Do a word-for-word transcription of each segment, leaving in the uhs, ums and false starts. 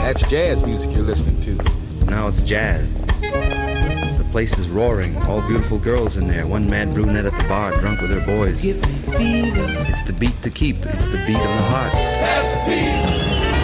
That's jazz music you're listening to. Now it's jazz. The place is roaring. All beautiful girls in there. One mad brunette at the bar, drunk with her boys. Give me fever. It's the beat to keep. It's the beat of the heart. That's the beat.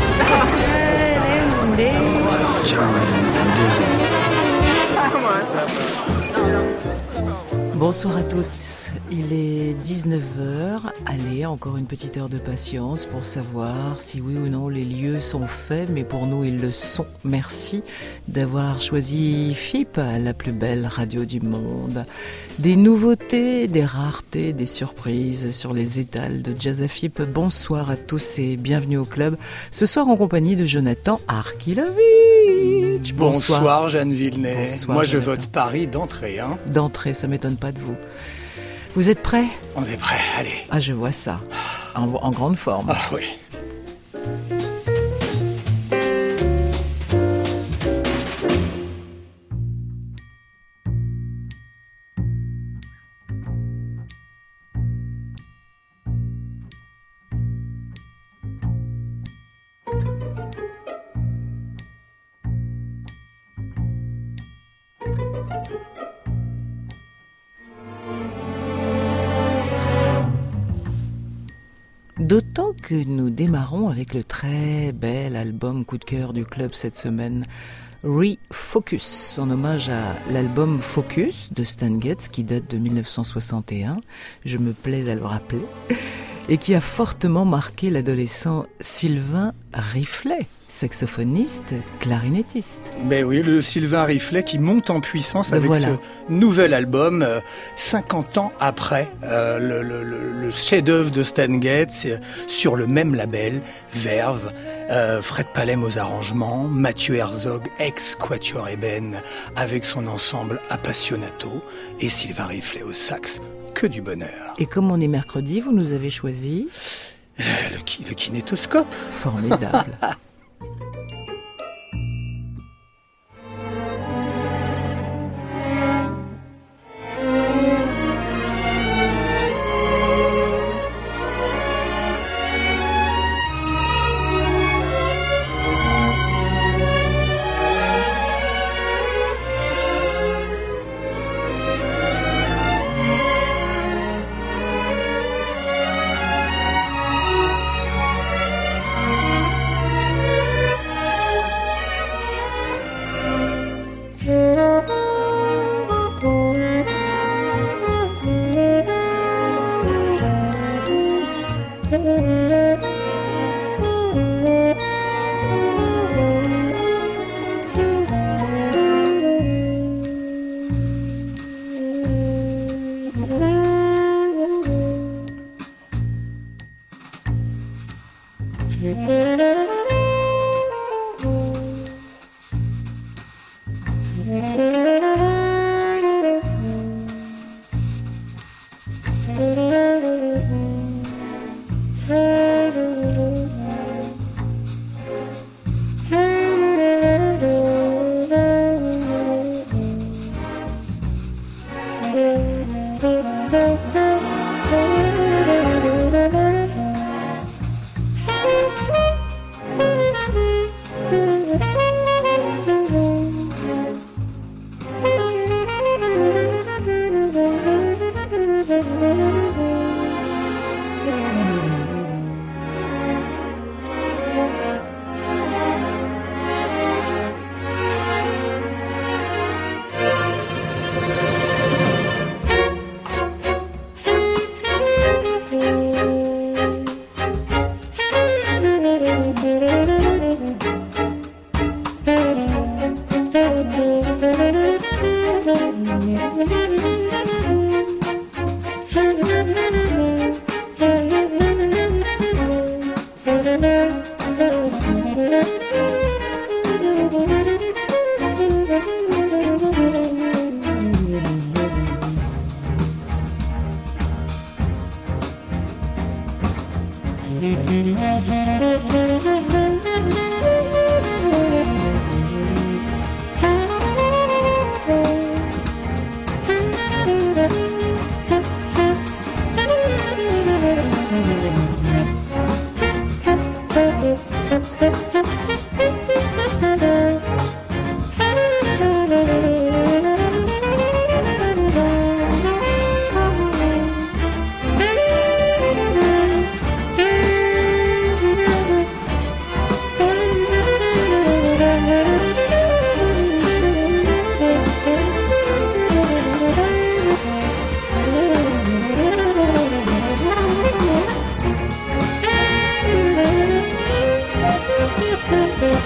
Bonsoir à tous, il est dix-neuf heures, allez, encore une petite heure de patience pour savoir si oui ou non les lieux sont faits, mais pour nous ils le sont. Merci d'avoir choisi F I P, la plus belle radio du monde. Des nouveautés, des raretés, des surprises sur les étals de Jazz F I P. Bonsoir à tous et bienvenue au club. Ce soir en compagnie de Jonathan Arkilovitch. Bonsoir, Bonsoir Jeanne Villeneuve. Bonsoir, Moi Jonathan. je vote Paris d'entrée. Hein. D'entrée, ça m'étonne pas de vous. Vous êtes prêts ? On est prêts, allez. Ah, je vois ça. En, en grande forme. Ah oui. D'autant que nous démarrons avec le très bel album coup de cœur du club cette semaine, Refocus, en hommage à l'album Focus de Stan Getz qui date de dix-neuf cent soixante et un, je me plais à le rappeler, et qui a fortement marqué l'adolescent Sylvain Riflet, saxophoniste, clarinettiste. Ben oui, le Sylvain Riflet qui monte en puissance avec voilà. ce nouvel album, euh, cinquante ans après euh, le, le, le, le chef-d'œuvre de Stan Getz, euh, sur le même label, Verve, euh, Fred Palem aux arrangements, Mathieu Herzog, ex-Quatuor Eben, avec son ensemble Appassionato, et Sylvain Riflet au sax. Que du bonheur. Et comme on est mercredi, vous nous avez choisi... Le, ki- le kinétoscope. Formidable.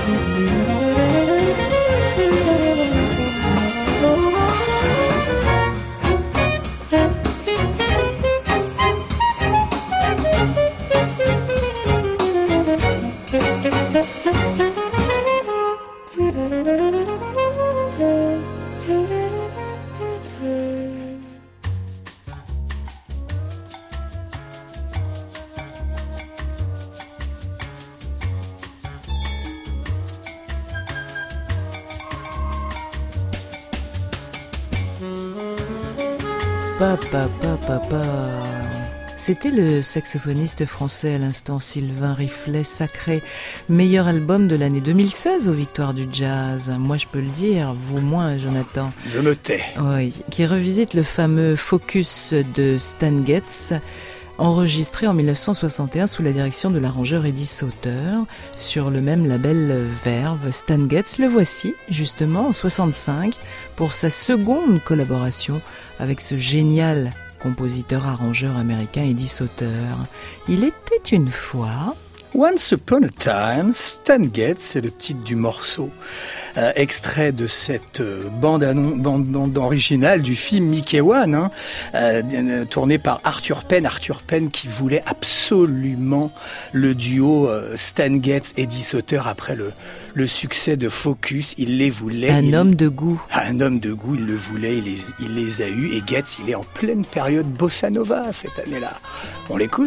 Papa, papa, papa. C'était le saxophoniste français à l'instant, Sylvain Riflet, sacré meilleur album de l'année deux mille seize aux Victoires du Jazz. Moi je peux le dire, vous moins Jonathan. Je me tais. Oui, qui revisite le fameux Focus de Stan Getz, enregistré en dix-neuf cent soixante et un sous la direction de l'arrangeur Eddie Sauter, sur le même label Verve. Stan Getz, le voici, justement, en soixante-cinq, pour sa seconde collaboration avec ce génial compositeur-arrangeur américain Eddie Sauter. Il était une fois... Once Upon a Time, Stan Getz, c'est le titre du morceau, euh, extrait de cette euh, bande, bande, bande originale du film Mickey One, hein, euh, tourné par Arthur Penn. Arthur Penn qui voulait absolument le duo euh, Stan Getz et Eddie Sauter après le, le succès de Focus. Il les voulait. Un il, homme de goût. Un homme de goût, il le voulait, il les, il les a eus. Et Getz, il est en pleine période bossa nova cette année-là. On l'écoute ?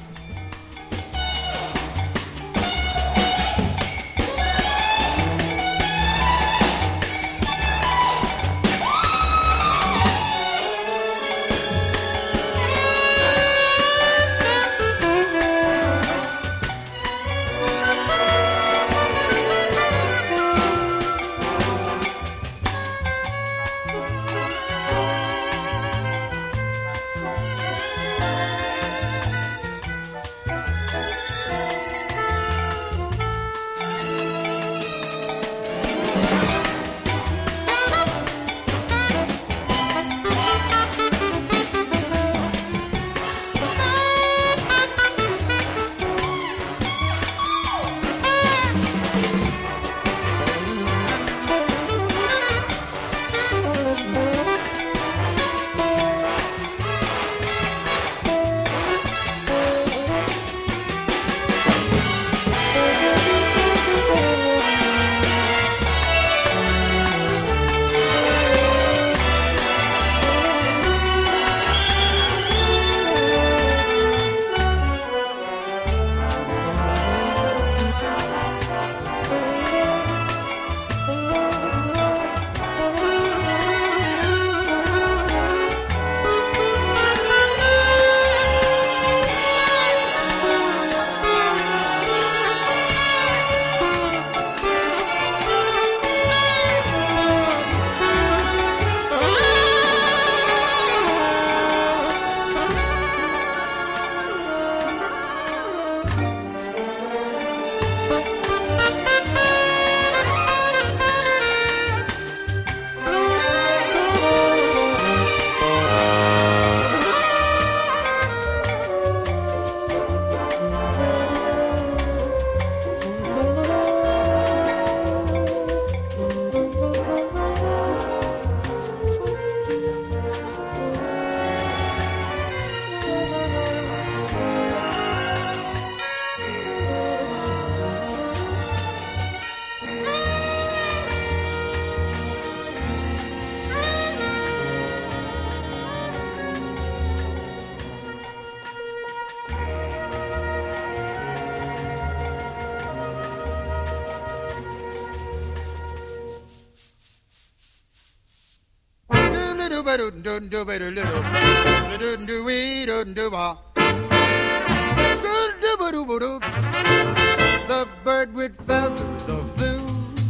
The bird with feathers of blue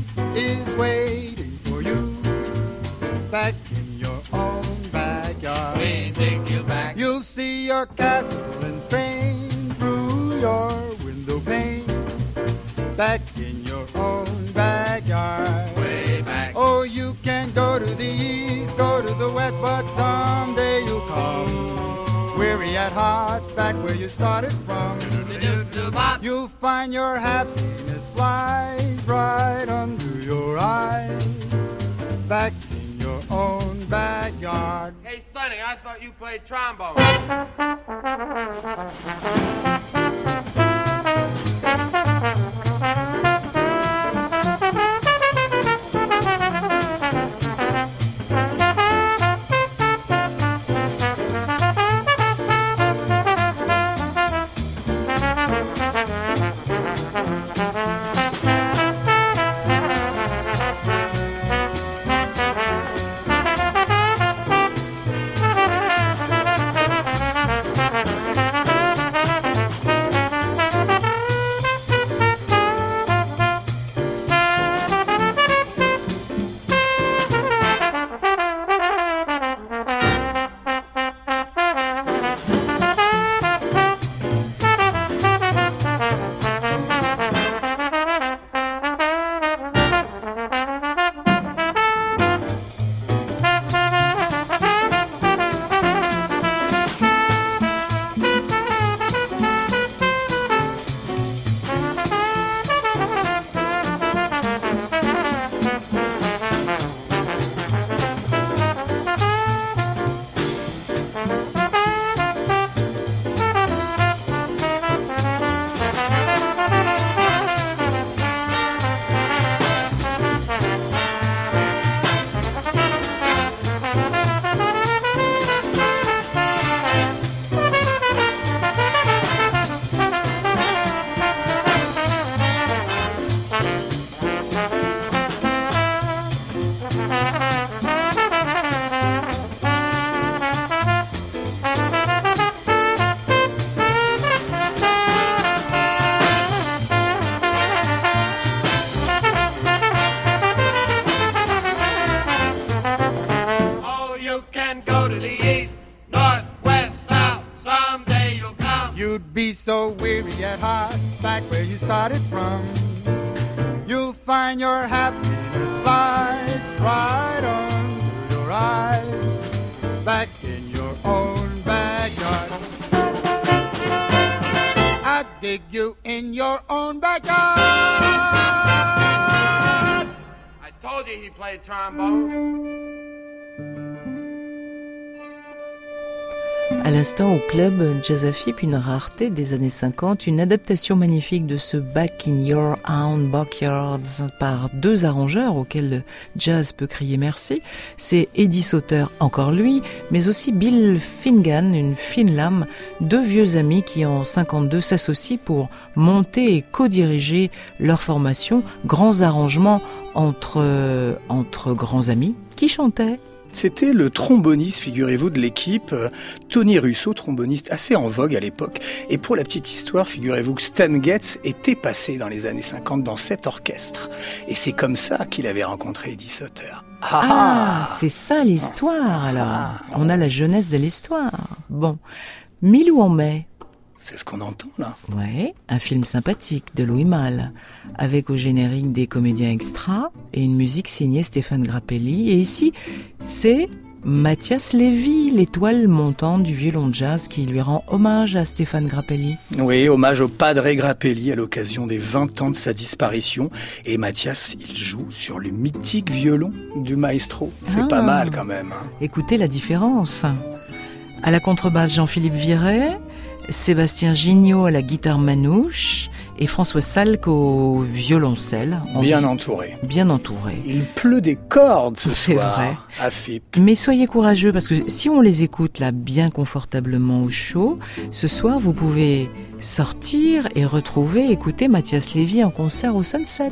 is waiting for you back in your own backyard. We take you back. You'll see your castle in Spain through your window pane. Back in your own backyard. Way back. Oh, you can go to the east, go to the west, but someday you'll come weary at heart, back where you started from. You'll find your happiness lies slides right under your eyes, back in your own backyard. Hey, Sonny, I thought you played trombone. So weary at heart, back where you started from, you'll find your happiness lies right under your eyes, back in your own backyard. I dig you in your own backyard. I told you he played trombone. À l'instant, au club Jazz à Fipe, une rareté des années cinquante, une adaptation magnifique de ce Back in Your Own Backyard par deux arrangeurs auxquels le jazz peut crier merci. C'est Eddie Sauter, encore lui, mais aussi Bill Finnegan, une fine lame, deux vieux amis qui en cinquante-deux s'associent pour monter et co-diriger leur formation. Grands arrangements entre, euh, entre grands amis qui chantaient. C'était le tromboniste, figurez-vous, de l'équipe, Tony Russo, tromboniste assez en vogue à l'époque. Et pour la petite histoire, figurez-vous que Stan Getz était passé dans les années cinquante dans cet orchestre. Et c'est comme ça qu'il avait rencontré Eddie Sauter. Ah, ah c'est ça l'histoire alors. Ah, on a la jeunesse de l'histoire. Bon, Milou en mai. C'est ce qu'on entend là. Ouais, un film sympathique de Louis Malle, avec au générique des comédiens extras et une musique signée Stéphane Grappelli. Et ici, c'est Mathias Lévy, l'étoile montante du violon jazz qui lui rend hommage à Stéphane Grappelli. Oui, hommage au padre Grappelli à l'occasion des vingt ans de sa disparition. Et Mathias, il joue sur le mythique violon du maestro. C'est ah, pas mal quand même. Hein. Écoutez la différence. À la contrebasse, Jean-Philippe Viret, Sébastien Gignot à la guitare manouche et François Salk au violoncelle. Bien vie... entouré. Bien entouré. Il pleut des cordes ce C'est soir vrai. à Fipe. Mais soyez courageux parce que si on les écoute là bien confortablement au chaud, ce soir vous pouvez sortir et retrouver, écouter Mathias Lévy en concert au Sunset.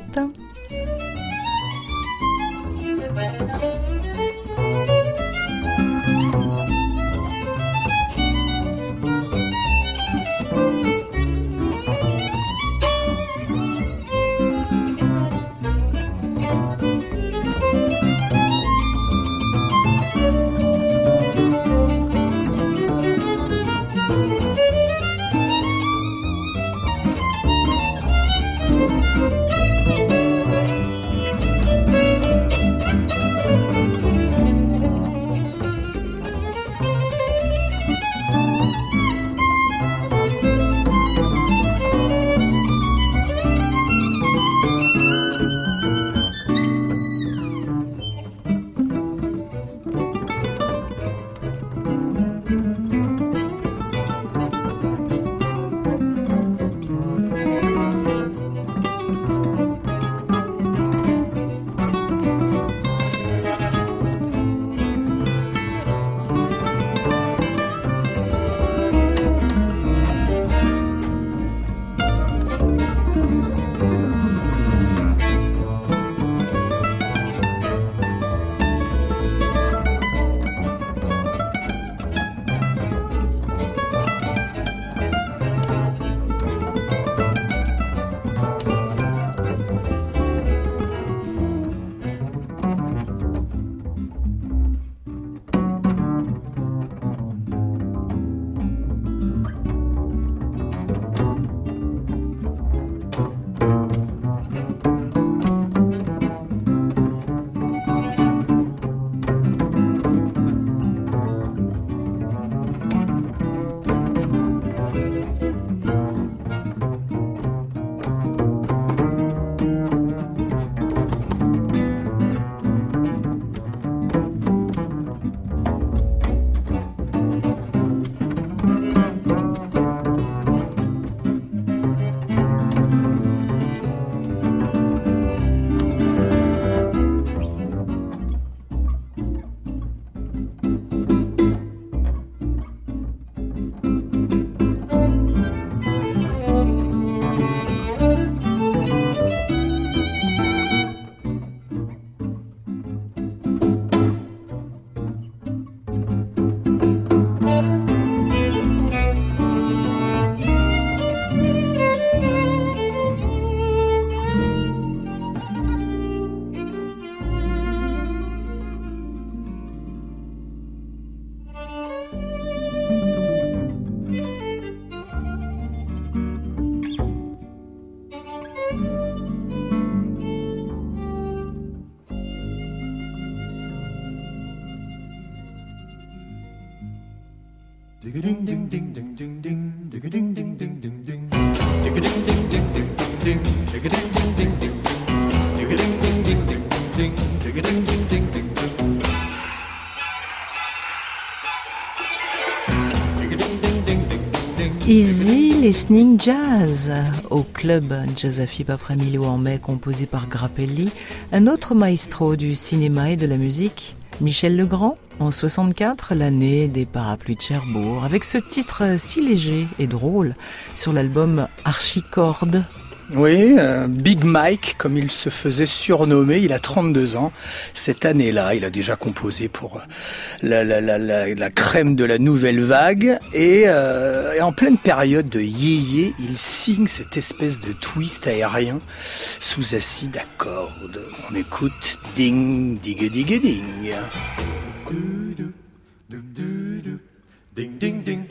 Easy Listening Jazz au club Jazz Afib après Milo en mai, composé par Grappelli, un autre maestro du cinéma et de la musique, Michel Legrand, en soixante-quatre, l'année des parapluies de Cherbourg, avec ce titre si léger et drôle sur l'album Archicorde. Oui, euh, Big Mike, comme il se faisait surnommer, il a trente-deux ans. Cette année-là, il a déjà composé pour la, la, la, la, la crème de la nouvelle vague. Et, euh, et en pleine période de yéyé, il signe cette espèce de twist aérien sous acide à cordes. On écoute Ding, Dig, Dig, Ding. Ding, ding, ding.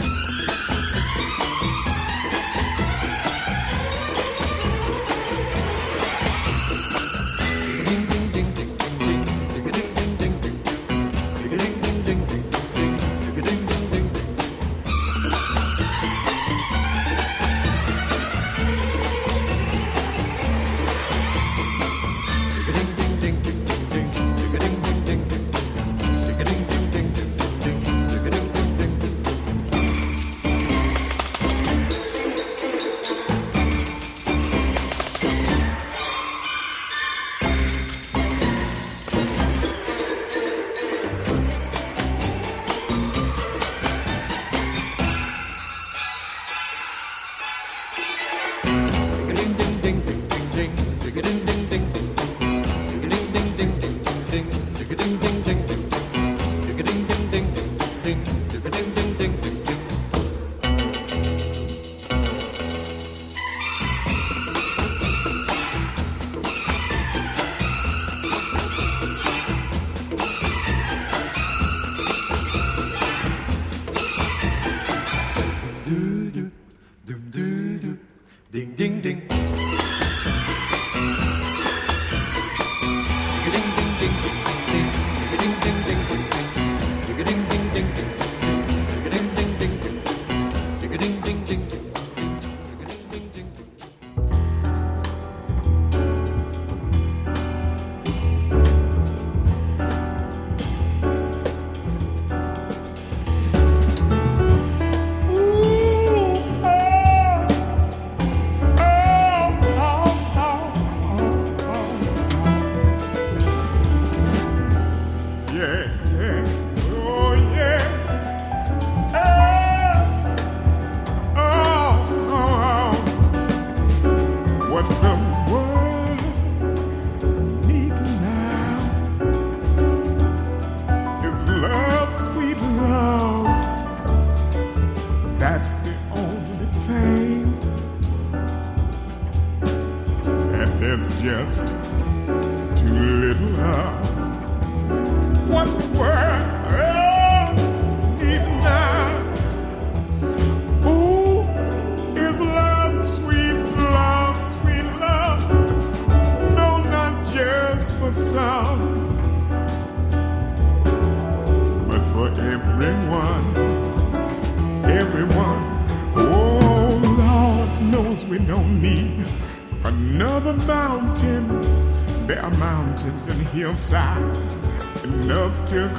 Hillside enough to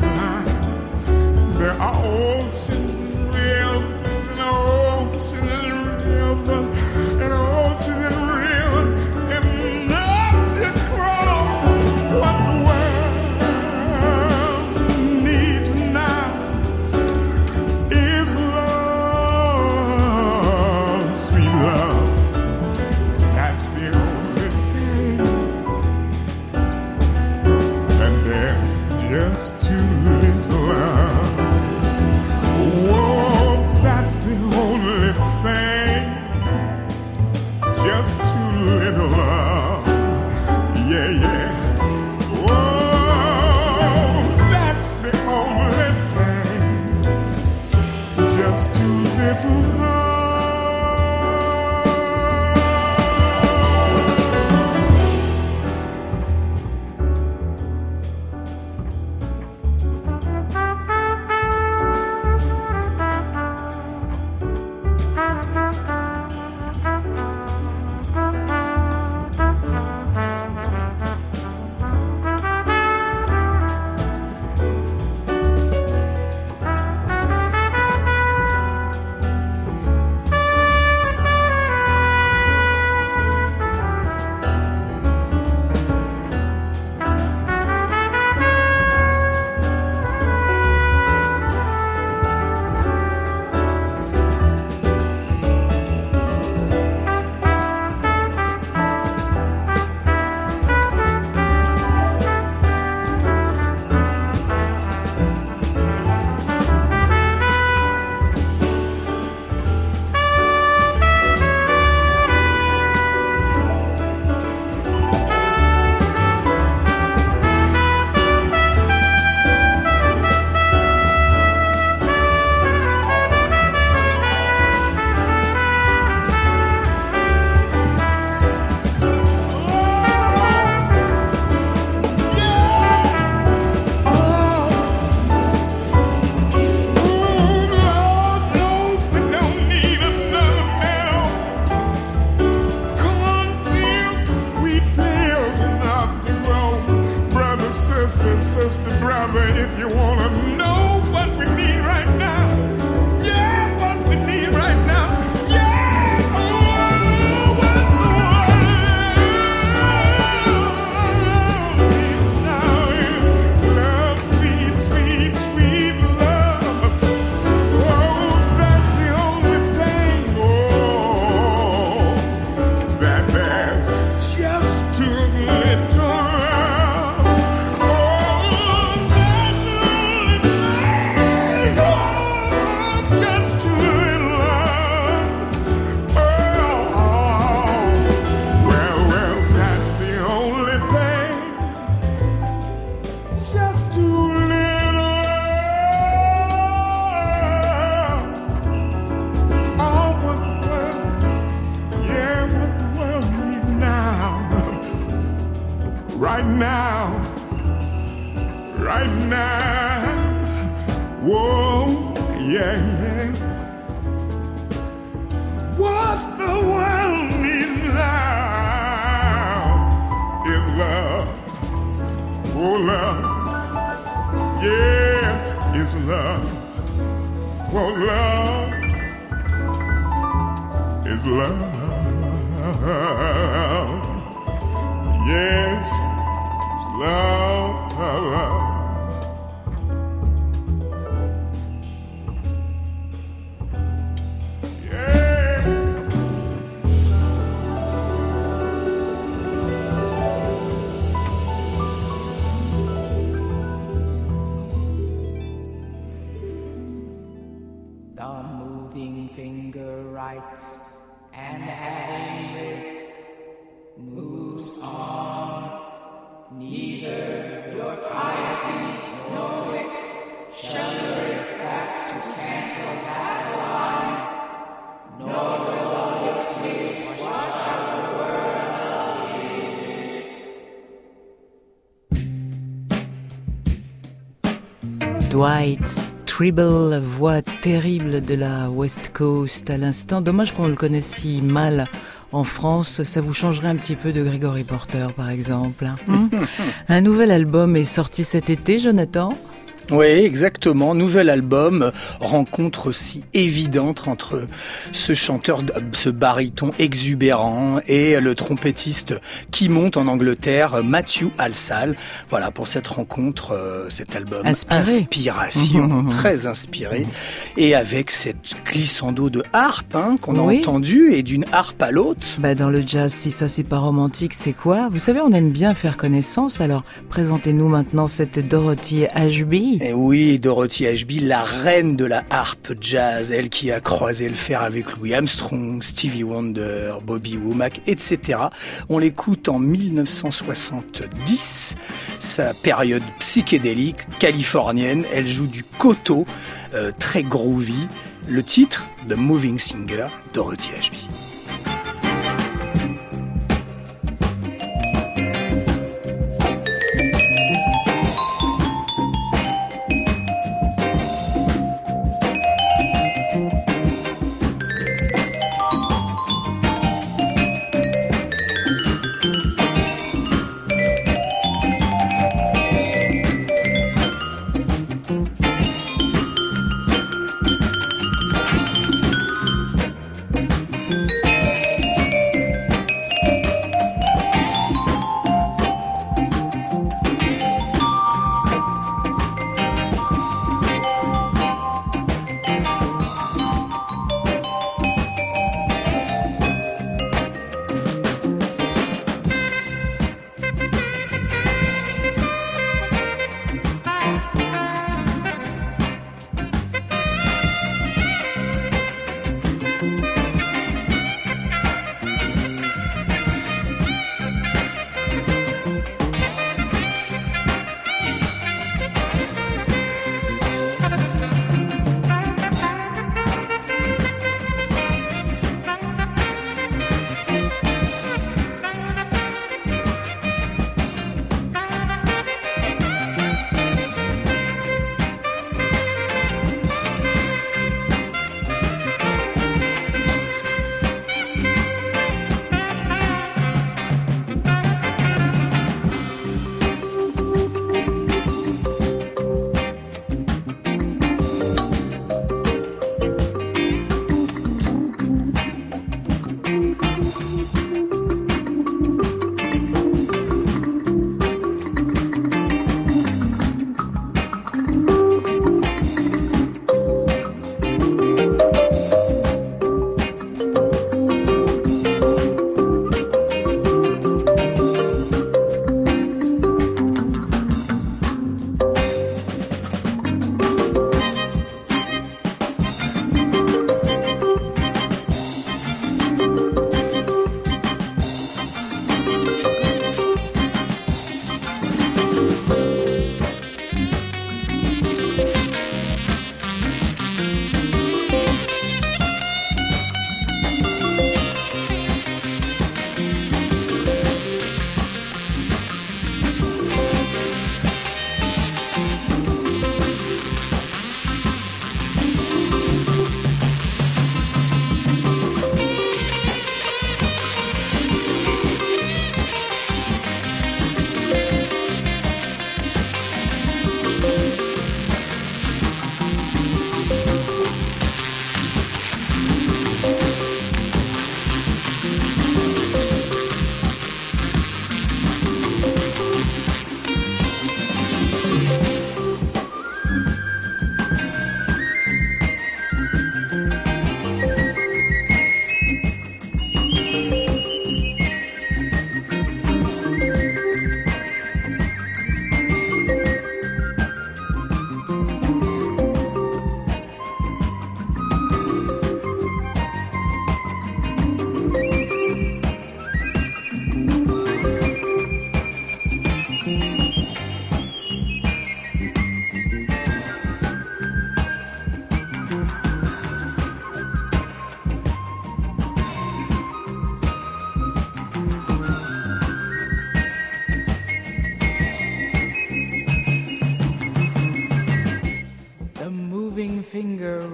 climb. There are oceans and rivers and oceans and rivers and oceans and rivers enough to cross. What the world needs now is love, sweet love. That's the only thing. Just too little love. Whoa, that's the only thing. sister, sister, brother, if you want to know what we need right now, yeah, what we need right now, yeah, oh, what the world needs now is love, sweet, sweet, sweet love. Oh, that's the only thing, oh, that there's just too little. Right now, right now, whoa, yeah, yeah. What the world needs now is love, oh love, yeah, it's love, oh love, it's love, yes. Love, love. Yeah. The moving finger writes and having writ moves on. Neither your piety nor wit shall bring back to cancel that line, nor will all your taste wash out the world. Dwight Tribble, voix terrible de la West Coast à l'instant. Dommage qu'on le connaisse si mal en France. Ça vous changerait un petit peu de Gregory Porter, par exemple. Hein. Un nouvel album est sorti cet été, Jonathan ? Oui, exactement. Nouvel album, rencontre aussi évidente entre ce chanteur, ce baryton exubérant et le trompettiste qui monte en Angleterre, Matthew Halsall. Voilà, pour cette rencontre, euh, cet album Inspiré. Inspiration, mmh. très inspiré, et avec cette glissando de harpe hein, qu'on oui. a entendu, et d'une harpe à l'autre. Bah dans le jazz, si ça c'est pas romantique, c'est quoi ? Vous savez, on aime bien faire connaissance, alors présentez-nous maintenant cette Dorothy Ashby. Et oui, Dorothy Ashby, la reine de la harpe jazz, elle qui a croisé le fer avec Louis Armstrong, Stevie Wonder, Bobby Womack, et cetera. On l'écoute en dix-neuf cent soixante-dix, sa période psychédélique californienne. Elle joue du koto, euh, très groovy. Le titre, The Moving Singer, Dorothy Ashby. Thank you.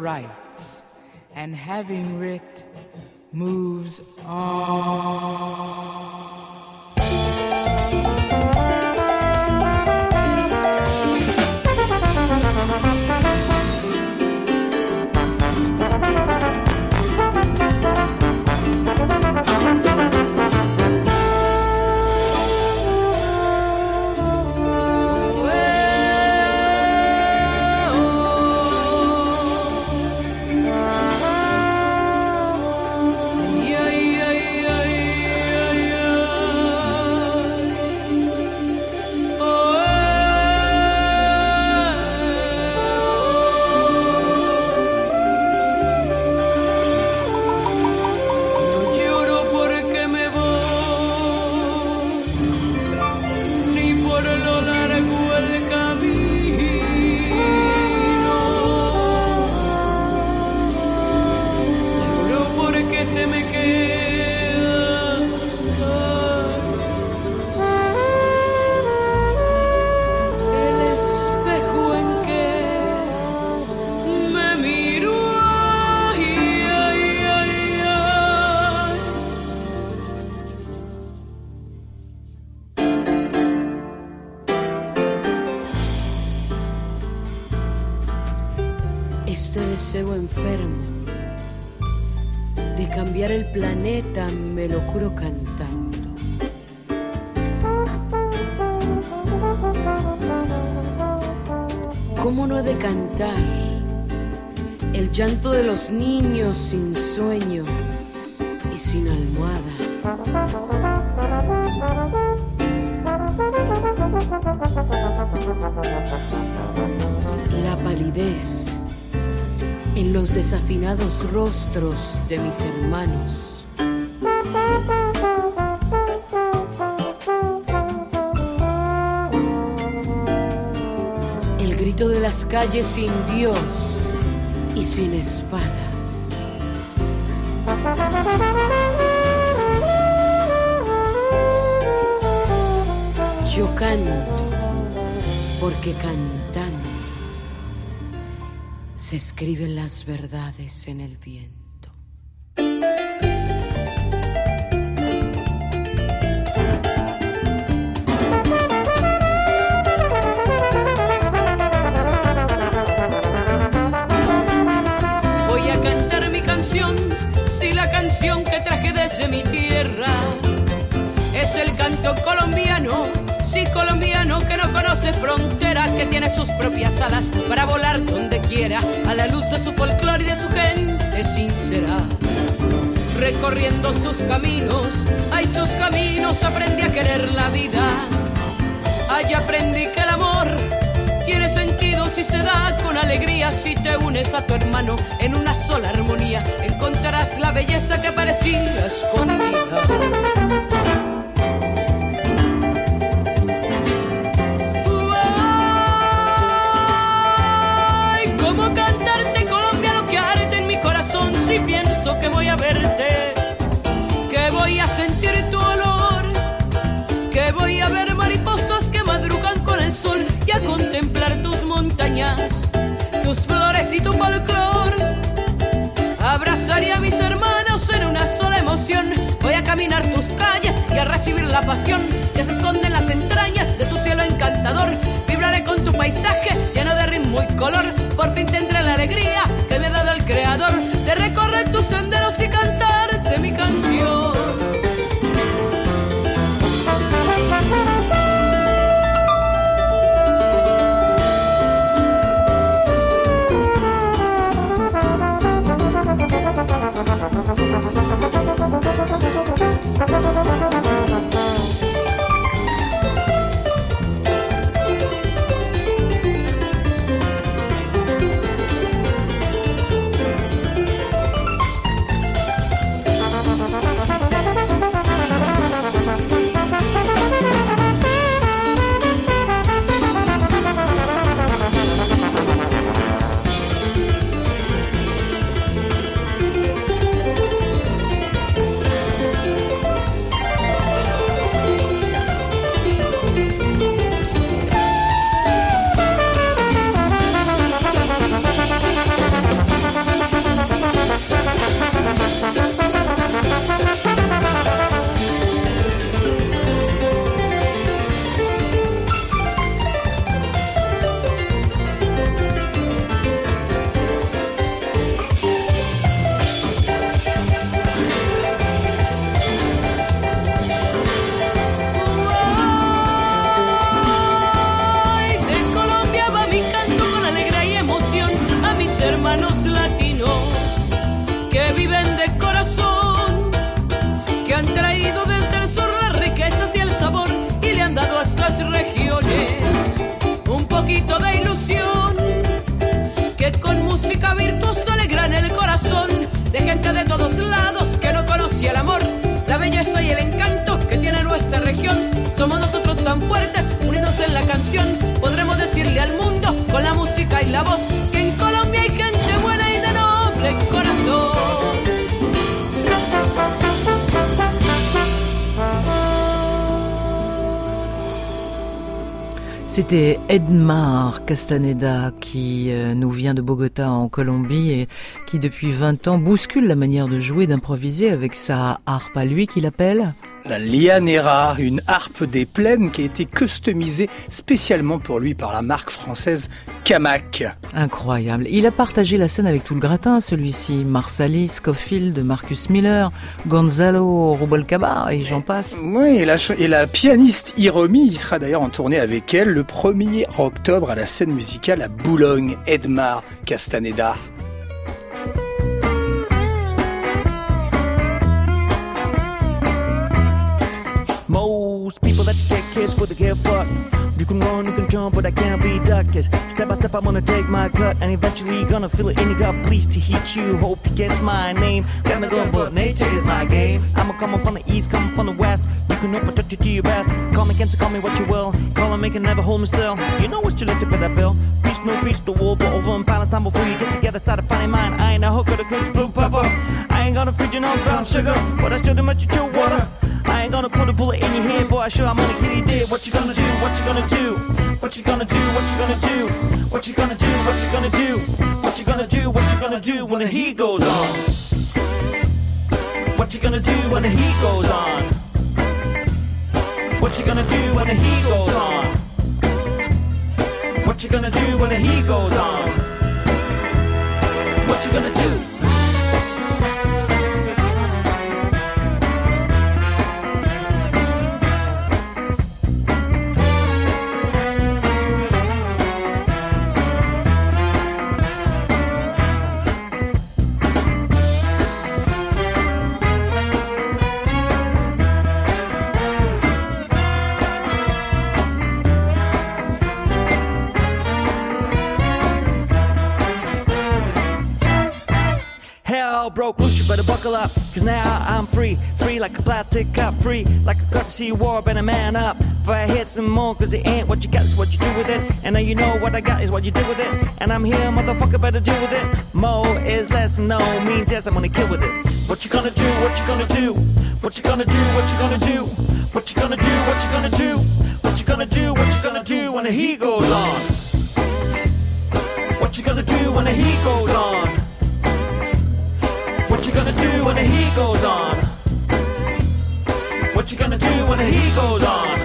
writes, and having writ, moves on. Enfermo de cambiar el planeta me lo curo cantando. ¿Cómo no he de cantar el llanto de los niños sin sueño y sin almohada? La palidez en los desafinados rostros de mis hermanos. El grito de las calles sin Dios y sin espadas. Yo canto porque cantando se escriben las verdades en el viento. Voy a cantar mi canción, si la canción que traje desde mi tierra es el canto colombiano. Sí, colombiano que no conoce frontera, que tiene sus propias alas para volar donde quiera, a la luz de su folclore y de su gente sincera. Recorriendo sus caminos, ay, sus caminos, aprendí a querer la vida. Ay, aprendí que el amor tiene sentido si se da con alegría. Si te unes a tu hermano en una sola armonía, encontrarás la belleza que parecía escondida. Si pienso que voy a verte, que voy a sentir tu olor, que voy a ver mariposas que madrugan con el sol y a contemplar tus montañas, tus flores y tu folclor. Abrazaré a mis hermanos en una sola emoción. Voy a caminar tus calles y a recibir la pasión que se esconde en las entrañas de tu cielo encantador. Vibraré con tu paisaje lleno de ritmo y color. Por fin tendré la alegría que me ha dado el Creador de recorrer tus senderos y cantarte mi canción. tan fuertes, unidos en la canción, podremos decirle al mundo con la música y la voz que en Colombia hay gente buena y de noble corazón. C'était Edmar Castaneda qui euh, nous vient de Bogota en Colombie et qui depuis vingt ans bouscule la manière de jouer, d'improviser avec sa harpe à lui qu'il appelle la Llanera, une harpe des plaines qui a été customisée spécialement pour lui par la marque française Camac. Incroyable. Il a partagé la scène avec tout le gratin, celui-ci. Marsalis, Scofield, Marcus Miller, Gonzalo Rubalcaba et j'en passe. Oui, et la, et la pianiste Hiromi, il sera d'ailleurs en tournée avec elle le premier octobre à la scène musicale à Boulogne. Edmar Castaneda. Most people that you get kissed with a give fuck. You can run, you can jump, but I can't be ducked. Cause step by step I'm gonna take my cut. And eventually you're gonna feel it in your gut. Pleased to hit you, hope you guess my name. Gonna go, but nature is my game. I'm a coming from the east, coming from the west. You can open touch it to your best. Call me cancer, call me what you will. Call and make it never hold me still. You know it's too late to pay that bill. Peace, no peace, the war, but over in Palestine before you get together, start finding mine. I ain't a hooker, the cook's blue pepper. I ain't gonna feed you no brown sugar, but I should've met you chill water. I ain't gonna put a bullet in your head, boy, I sure I'm gonna kill you dead. What you gonna do, what you gonna do, what you gonna do, what you gonna do, what you gonna do, what you gonna do, what you gonna do, what you gonna do when the heat goes on. What you gonna do when the heat goes on. What you gonna do when the heat goes on. What you gonna do when the heat goes on. What you gonna do. Broke loose, you better buckle up, cause now I'm free. Free like a plastic cup, free like a courtesy war, better man up. If I hit some more, cause it ain't what you got, it's what you do with it. And now you know what I got is what you do with it. And I'm here, motherfucker, better deal with it. More is less, no means yes, I'm gonna kill with it. What you gonna do, what you gonna do, what you gonna do, what you gonna do, what you gonna do, what you gonna do, what you gonna do, what you gonna do when the heat goes on. What you gonna do when the heat goes on. What you gonna do when the heat goes on? What you gonna do when the heat goes on?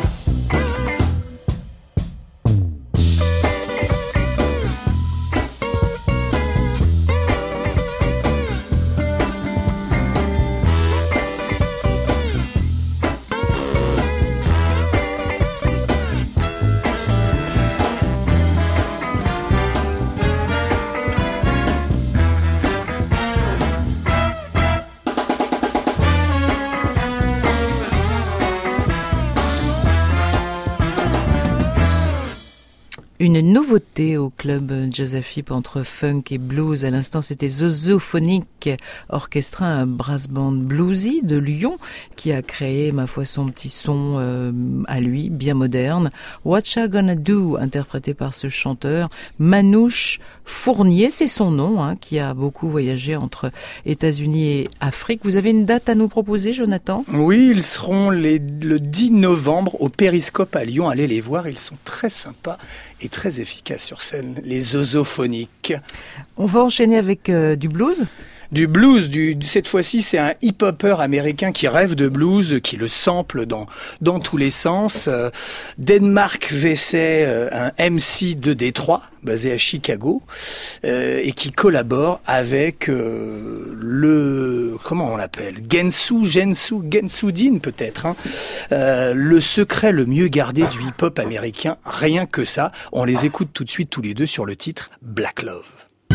Une nouveauté au club Jazzafip entre funk et blues. À l'instant, c'était Zozophonique, orchestra, un brass band bluesy de Lyon qui a créé, ma foi, son petit son euh, à lui, bien moderne. What Ya Gonna Do, interprété par ce chanteur Manouche Fournier, c'est son nom, hein, qui a beaucoup voyagé entre États-Unis et Afrique. Vous avez une date à nous proposer, Jonathan ? Oui, ils seront les, le dix novembre au Périscope à Lyon. Allez les voir, ils sont très sympas et très efficaces sur scène, les Zozophoniques. On va enchaîner avec euh, du blues ? Du blues, du, cette fois-ci c'est un hip-hopper américain qui rêve de blues, qui le sample dans, dans tous les sens. Euh, Denmark Vesey, euh, un M C de Détroit, basé à Chicago, euh, et qui collabore avec euh, le, comment on l'appelle, Gensu, Gensu, Gensoudine peut-être, hein, euh, le secret le mieux gardé du hip-hop américain, rien que ça. On les écoute tout de suite tous les deux sur le titre Black Love.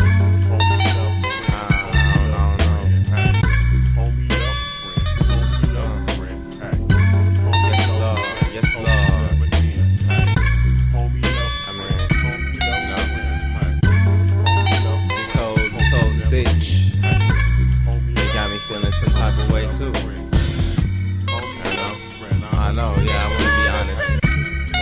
Feeling some type of way too. I know, I know, yeah, I wanna be honest.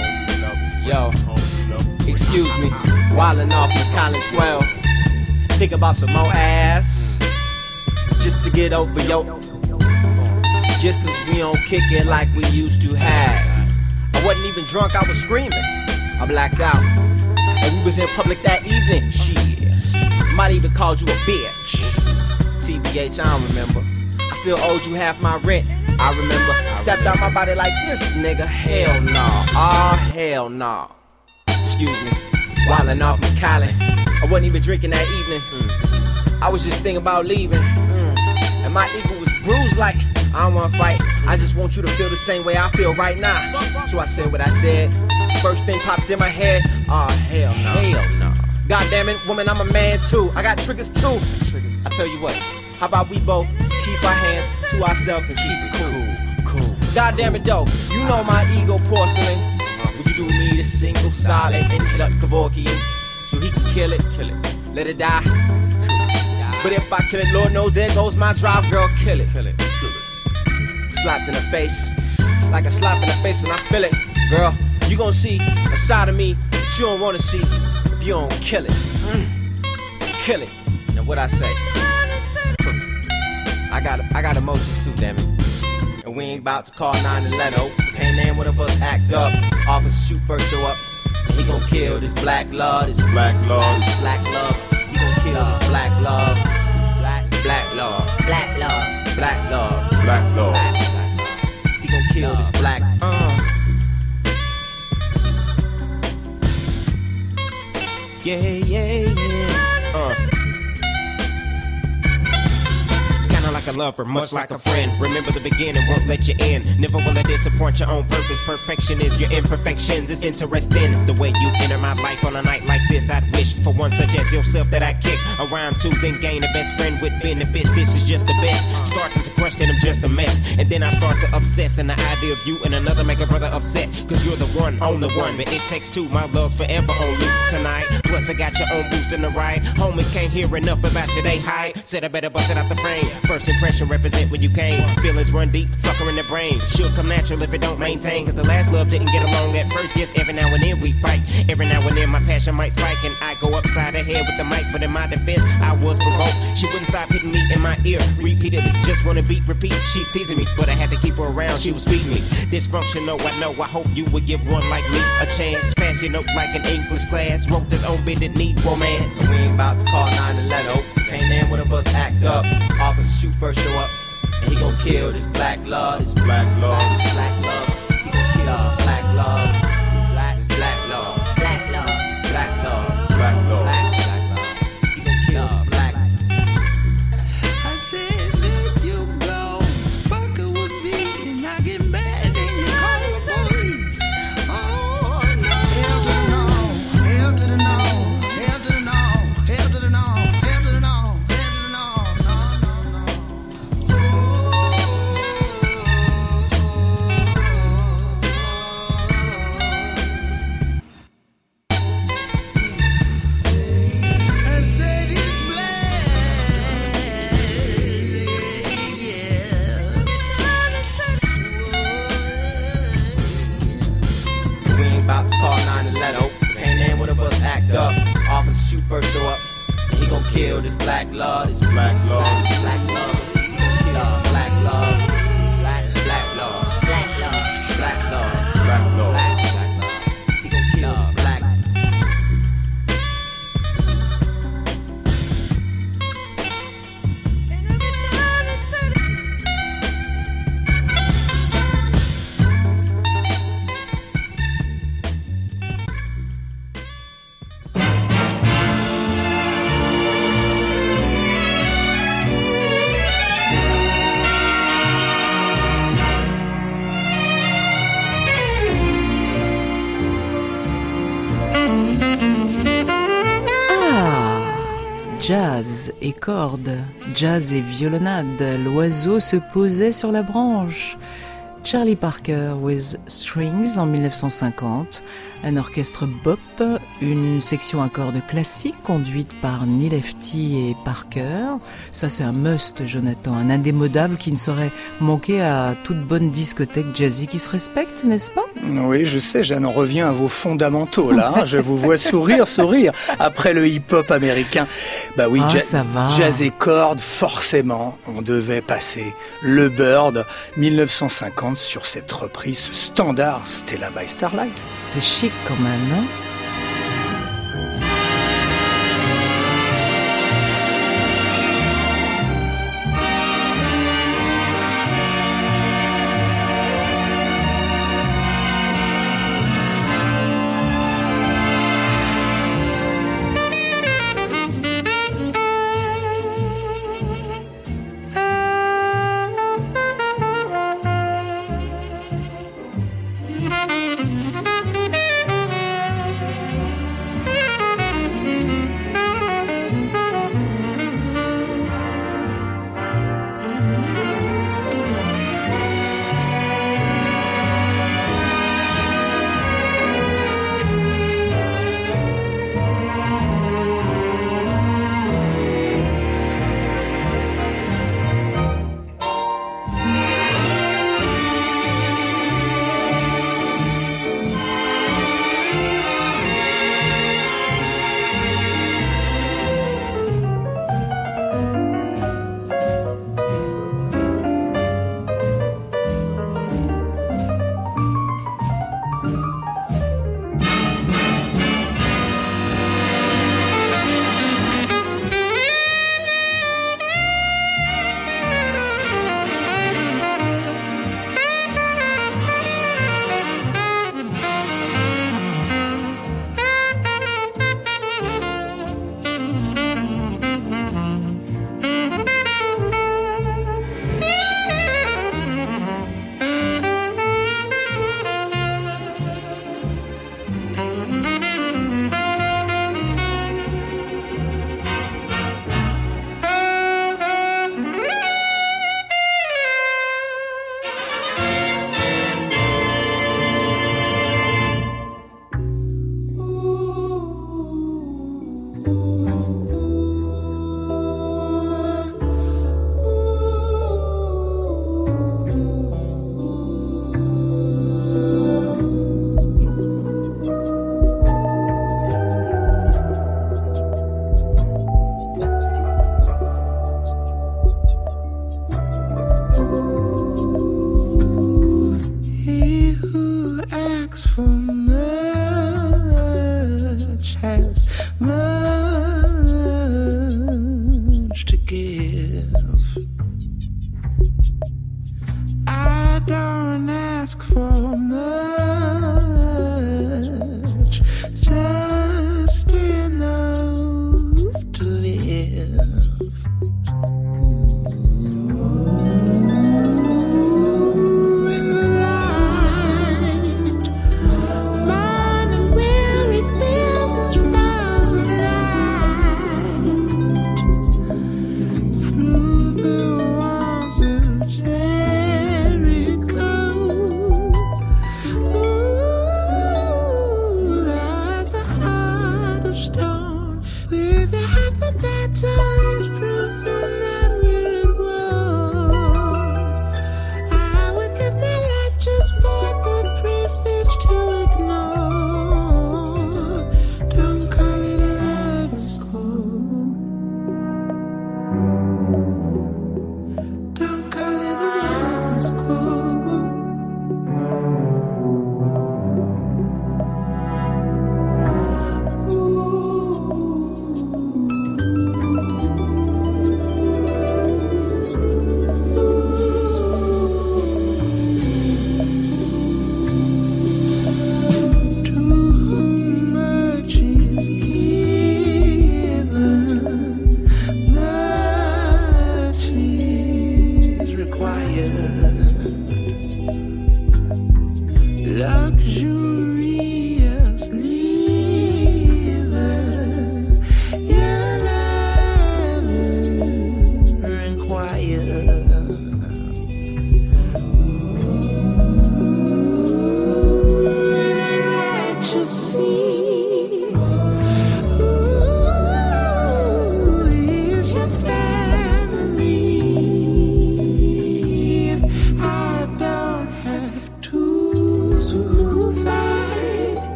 excuse me, wildin' off McAllen twelve. Think about some more ass, just to get over yo. Just cause we don't kick it like we used to have. I wasn't even drunk, I was screaming. I blacked out, and we was in public that evening. Shit, might even called you a bitch. T B H, I don't remember. I still owed you half my rent. I remember. Stepped out my body like this, nigga. Hell no, nah. Oh hell no. Nah. Excuse me, wildin' off McAllen. I wasn't even drinking that evening. Mm. I was just thinking about leaving, mm. and my ego was bruised like I don't wanna fight. I just want you to feel the same way I feel right now. So I said what I said. First thing popped in my head. Oh hell no, hell no. God damn it, woman, I'm a man too. I got triggers too. I tell you what, how about we both keep our hands to ourselves and keep it cool, cool. God damn it though, you know my ego porcelain. Would you do me the single solid and hit up Kevorkian so he can kill it, kill it, let it die. But if I kill it, Lord knows there goes my drive, girl, kill it, kill it, kill it. Slapped in the face, like a slap in the face, and I feel it, girl. You gon' see a side of me that you don't wanna see if you don't kill it. Mm. Kill it. Now what I say? I got I got emotions too, damn it. And we ain't about to call nine one one. Nope. Can't name one of us act up. Officer shoot first show up. And he gon' kill this black love, this black love, this black love. He gon' kill this black love. Black black love. Black love. Black love. Black love. Black, black love. He gon' kill this black uh Yeah, yeah, yeah. Uh. Kinda like a lover, much like a friend. Remember the beginning, won't let you in. Never will I disappoint your own purpose. Perfection is your imperfections. It's interesting the way you enter my life on a night like this. I'd wish for one such as yourself that I kick a rhyme to, then gain a best friend with benefits. This is just the best. Starts as a question, I'm just a mess. And then I start to obsess, and the idea of you and another make a brother upset. Cause you're the one, on the one, but it takes two. My love's forever on loop tonight. Plus I got your own boost in the ride. Homies can't hear enough about you, they hide. Said I better bust it out the frame. First impression represent when you came. Feelings run deep, fuck her in the brain. Should come natural if it don't maintain. Cause the last love didn't get along at first. Yes, every now and then we fight. Every now and then my passion might spike, and I go upside the head with the mic. But in my defense, I was provoked. She wouldn't stop hitting me in my ear repeatedly. Just wanna beat, repeat. She's teasing me, but I had to keep her around. She was feeding me. Dysfunctional, I know. I hope you would give one like me a chance. Pass your notes like an English class. Wrote this own bit that need romance. So we ain't about to call nine one one. Can't name one of us act up. Officer shoot first show up. And he gon' kill this black love, this black love, this black love. He gon' kill this black love. Black, this black love. Black love. Black love. Black love. Black, black love. He gon' kill this black. I said let you go. Fucker with me and I get mad and you call the police. Oh no. Hell to the no. Hell to the no. Hell to the no. Hell to the no. Hell to the no. Hell to the no. No, no, no. I said it's black. We ain't about to call nine one one. Can't name one of us act up. Officer shoot first show up. And he gon' kill this black love, this black love, this black love. He gon' kill this black love. Black, black love. Black love. Black love. Black love. Black, black love. He gon' kill this black. Jazz et cordes, jazz et violonade, l'oiseau se posait sur la branche. Charlie Parker with Strings en dix-neuf cent cinquante, un orchestre bop, une section à cordes classique conduite par Neil Hefti et Parker. Ça c'est un must, Jonathan, un indémodable qui ne saurait manquer à toute bonne discothèque jazzy qui se respecte, n'est-ce pas? Oui, je sais, j'en reviens à vos fondamentaux là. Hein. Je vous vois sourire, sourire après le hip-hop américain. Bah oui, ah, ja- ça va. Jazz et cordes, forcément, on devait passer le Bird dix-neuf cent cinquante sur cette reprise standard Stella by Starlight. C'est chic quand même, non? My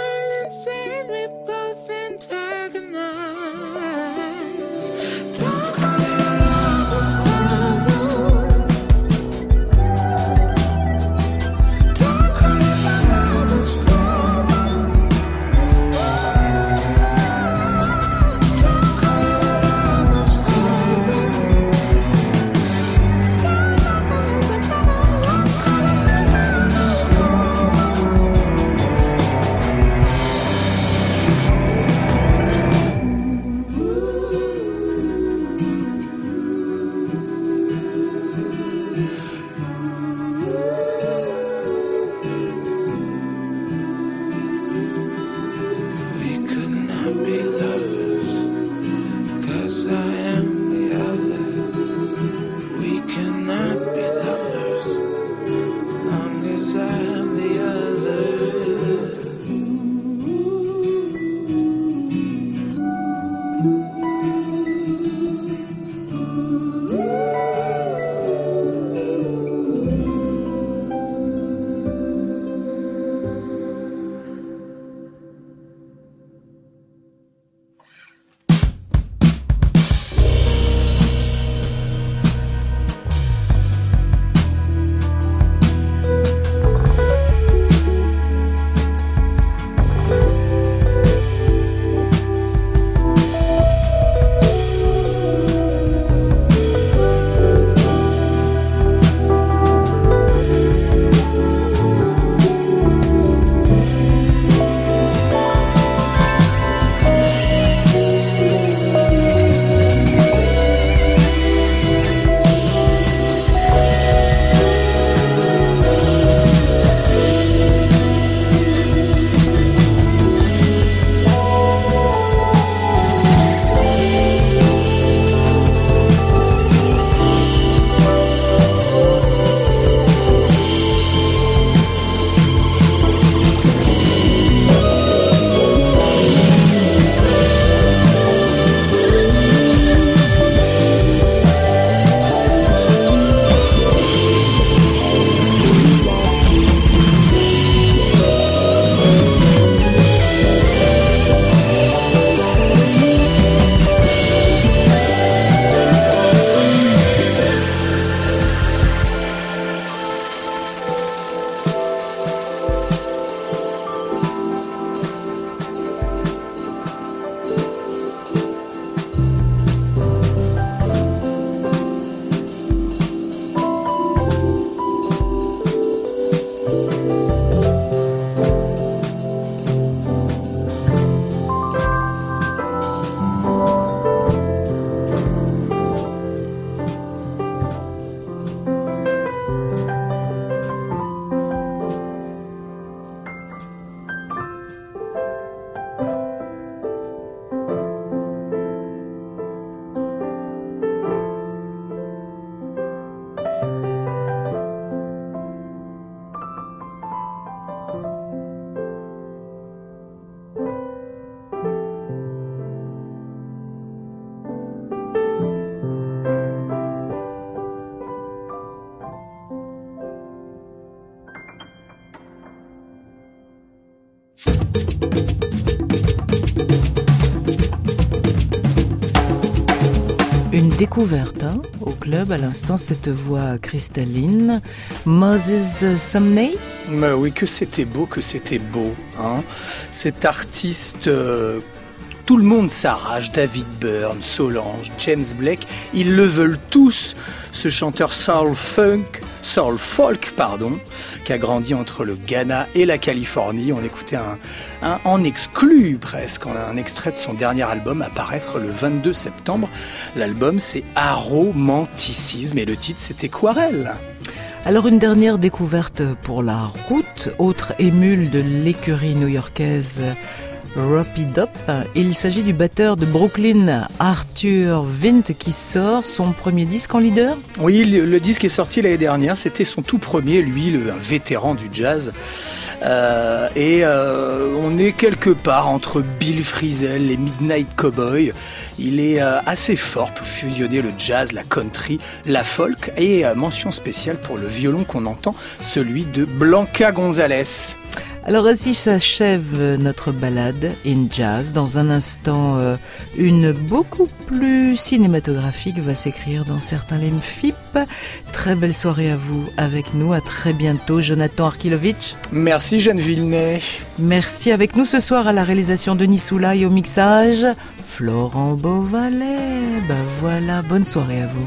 all insane, we both antagonize. Don't call it love, it's horrible. Don't call it love, it's horrible. Don't call it love, it's horrible. Don't call it love, it's we could not be lovers, 'cause I am the other. We cannot be lovers, long as I am the other. Une découverte hein, au club, à l'instant, cette voix cristalline. Moses Sumney. Mais oui, que c'était beau, que c'était beau. Hein. Cet artiste, euh, tout le monde s'arrache. David Byrne, Solange, James Blake, ils le veulent tous. Ce chanteur soul funk, soul folk, pardon, qui a grandi entre le Ghana et la Californie. On écoutait un, un en exclu presque, un extrait de son dernier album à paraître le vingt-deux septembre. L'album, c'est Aromanticisme et le titre, c'est Aquarelle. Alors une dernière découverte pour la route, autre émule de l'écurie new-yorkaise Rapid Up. Il s'agit du batteur de Brooklyn, Arthur Vint, qui sort son premier disque en leader. Oui, le, le disque est sorti l'année dernière, c'était son tout premier, lui, le, un vétéran du jazz. Euh, et euh, on est quelque part entre Bill Frisell, les Midnight Cowboys. Il est euh, assez fort pour fusionner le jazz, la country, la folk. Et euh, mention spéciale pour le violon qu'on entend, celui de Blanca Gonzalez. Alors ainsi s'achève notre balade in jazz. Dans un instant, euh, une beaucoup plus cinématographique va s'écrire dans certains Lemfip. Très belle soirée à vous avec nous. À très bientôt, Jonathan Arkilovic. Merci Jeanne Villeneuve. Merci avec nous ce soir à la réalisation Denis Soula et au mixage Florent Beauvalet. Ben voilà, bonne soirée à vous.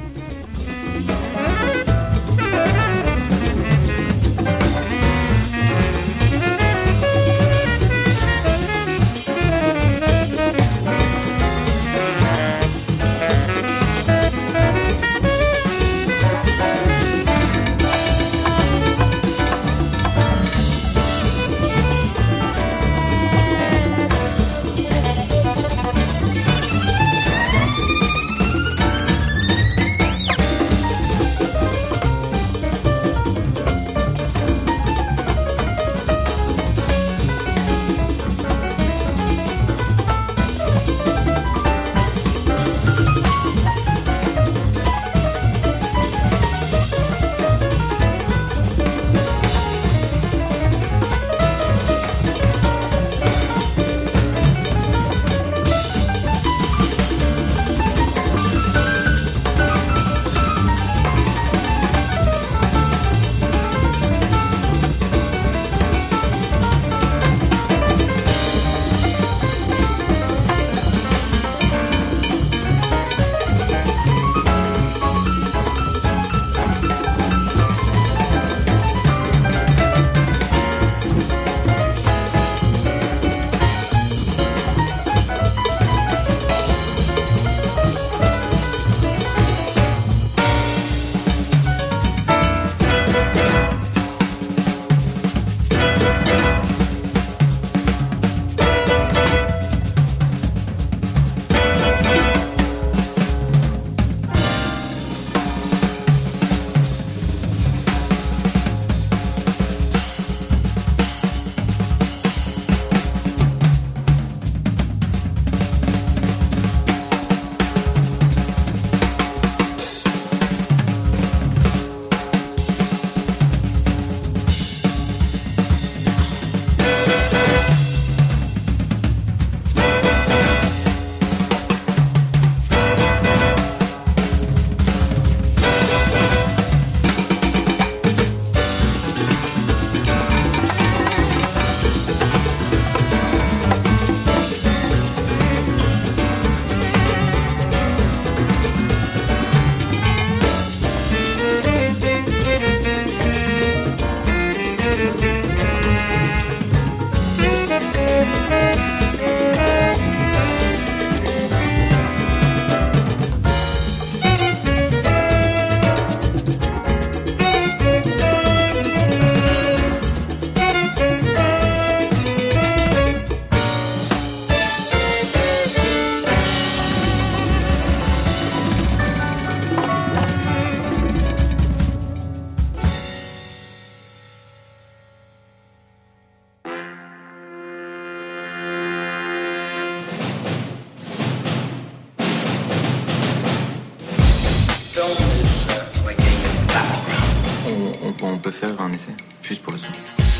On peut faire un essai, juste pour le son.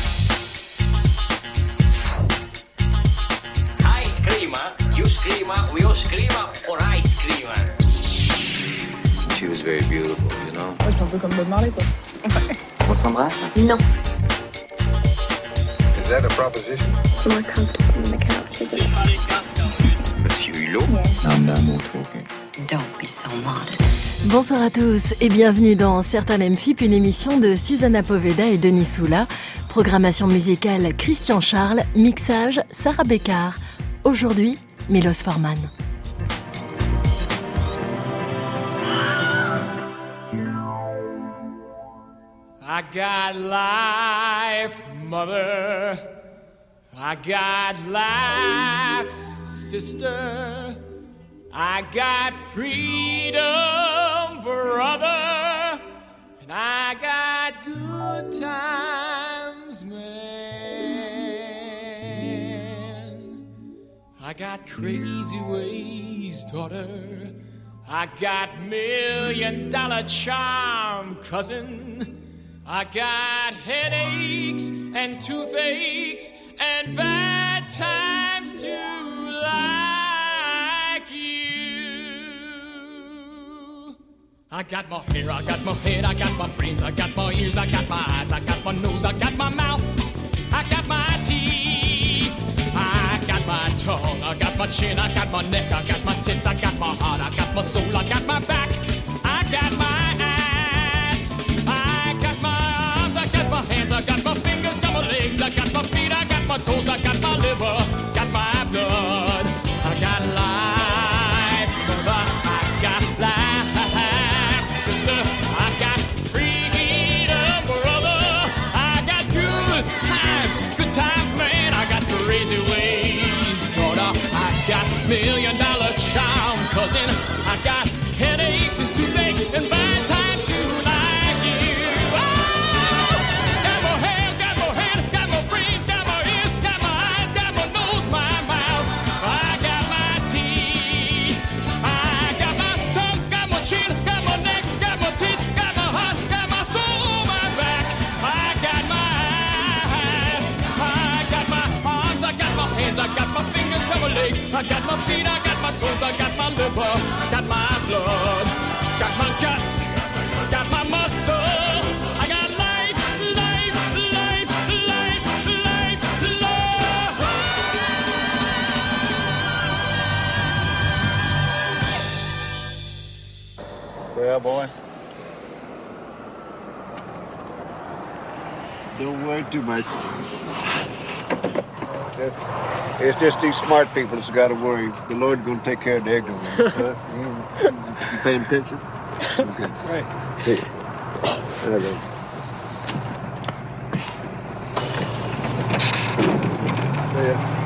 Ice creamer, you screamer, we all screamer for ice creamer. She was very beautiful, you know. Ouais, c'est un peu comme Bob Marley, quoi. On s'embrasse? Non. Is that a proposition? It's more comfortable on the couch, isn't it? Monsieur Hulot? No, no more talking. Don't be so modest. Bonsoir à tous et bienvenue dans Certains Lemfip, une émission de Susanna Poveda et Denis Soula. Programmation musicale Christian Charles, mixage Sarah Bécard. Aujourd'hui, Milos Forman. I got life, mother. I got life's sister. I got freedom, brother. And I got good times, man. I got crazy ways, daughter. I got million dollar charm, cousin. I got headaches and toothaches and bad times too like you. I got my hair, I got my head, I got my brains, I got my ears, I got my eyes, I got my nose, I got my mouth, I got my teeth, I got my tongue, I got my chin, I got my neck, I got my tits, I got my heart, I got my soul, I got my back, I got my ass, I got my arms, I got my hands, I got my fingers, got my legs, I got my feet, I got my toes, I got my liver, got my blood, I got life, mother, I got life, sister, I got freedom, brother, I got good times, good times, man, I got crazy ways, daughter, I got million dollar charm, cousin, I got headaches and toothaches and bad times too like you. Oh, got my hair, got my head, got my brains, got my ears, got my eyes, got my nose, my mouth. I got my teeth, I got my tongue, got my chin, got my neck, got my teeth, got my heart, got my soul, my back. I got my eyes, I got my arms, I got my hands, I got my fingers, got my legs, I got my feet, I got my toes, I got my liver, got my blood, got my guts, got my muscle, I got life, life, life, life, life, love. Well, boy, don't worry too much. It's, it's just these smart people that's got to worry. The Lord's going to take care of the ignorant ones. Huh? You, you paying attention? Okay. Right. Hey. Hello. Yeah.